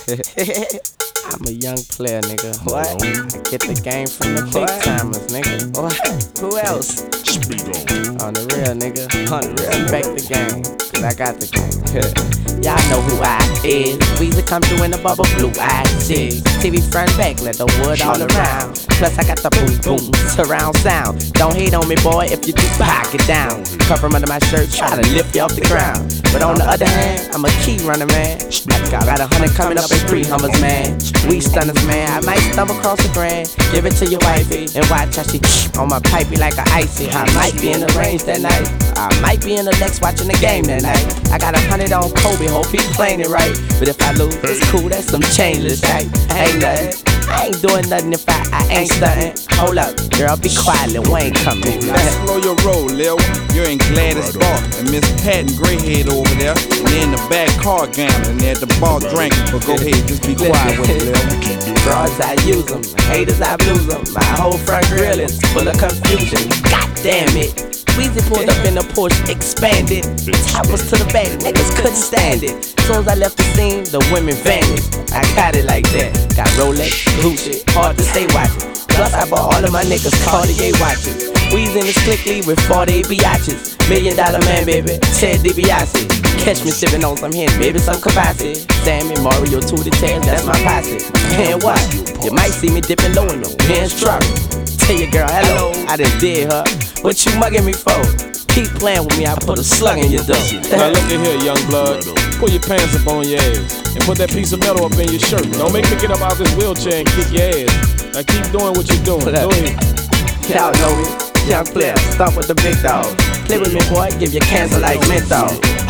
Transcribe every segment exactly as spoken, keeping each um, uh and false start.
I'm a young player, nigga. What? I get the game from the big timers, nigga. What? Who else? On the real, nigga. On the real, respect the game, cause I got the game. Y'all know who I is. Weezy come through in the bubble, blue eyed chicks. T V front back, let the wood all around. Plus I got the boom boom surround sound. Don't hate on me, boy, if you do pocket down. Cover 'em under my shirt, try to lift you off the ground. But on the other hand, I'm a key runner, man. I got a hundred coming up in three Hummers, man. We stunners, man. I might stumble across the grand, give it to your wifey, and watch how she on my pipey like a icy. I might be in the range that night. I might be in the Lex watching the game that night. I got a hundred on Kobe, hope he playing it right. But if I lose, it's cool, that's some changeless type. Ain't nothing. I ain't doing nothing if I, I ain't stuntin'. Hold up, girl, be quiet, Lil Wayne coming. Slow your roll, Lil. You're in Gladys Bar, and Miss Patton Greyhead over there. And they're in the back car gambling, they're at the bar drinking. But go ahead, just be quiet with it, Lil. Broads, I use them, haters, I lose them. My whole front grill is full of confusion. God damn it. Weezy pulled up in the Porsche, expanded. Top was to the back, niggas couldn't stand it. Soon as I left the scene, the women vanished. I got it like that. Got Rolex, Gucci, hard to stay watching. Plus I bought all of my niggas Cartier watches. Weezy in the slickly with forty biatches. Million dollar man, baby, Ted DiBiase. Catch me sipping on some hen, maybe some Kabasi. Sammy, Mario, two to ten, that's my posse. And what? You might see me dipping low in the men's truck. Tell your girl hello, I done did her. What you mugging me for? Keep playing with me, I put a slug in your dough. Now look at here, young blood. Pull your pants up on your ass and put that piece of metal up in your shirt. Don't make me get up out this wheelchair and kick your ass. Now keep doing what you're doing. Go ahead. Y'all know me, young player, stomp with the big dog. Play with me, boy, give you cancer like menthol.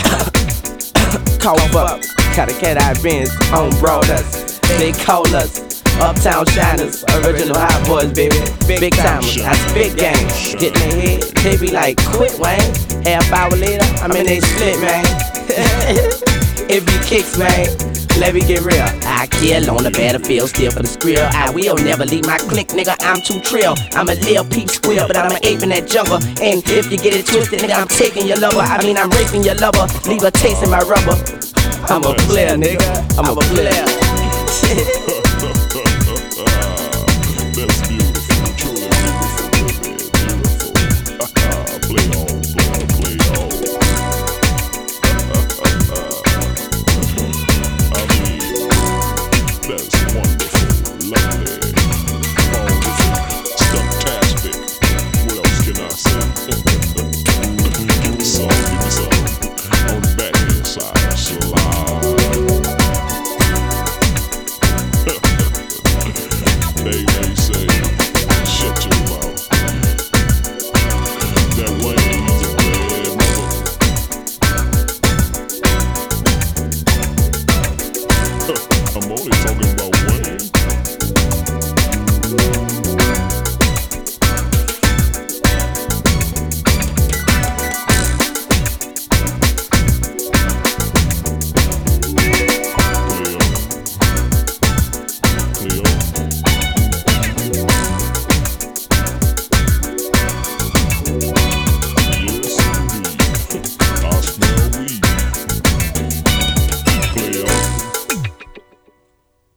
Cough up, got a cat eye Benz on Broadus. They call us Uptown Shiners, original hot boys, baby. Big timers, that's big game. Get in their head, they be like, quit, Wayne. Half hour later, I'm in they split, man. If you kicks, man, let me get real. I kill on the battlefield, still for the skrill. I will never leave my clique, nigga, I'm too trill. I'm a Lil Peep squeal, but I'm an ape in that jungle. And if you get it twisted, nigga, I'm taking your lover. I mean, I'm raping your lover, leave a taste in my rubber. I'm a player, nigga, I'm a player.